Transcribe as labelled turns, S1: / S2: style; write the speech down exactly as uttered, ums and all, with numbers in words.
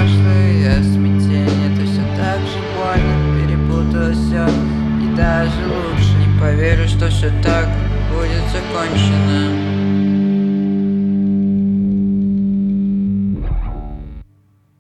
S1: прошлое смятение, то все так же больно, перепуталось все. И даже лучше не поверю, что все так будет закончено.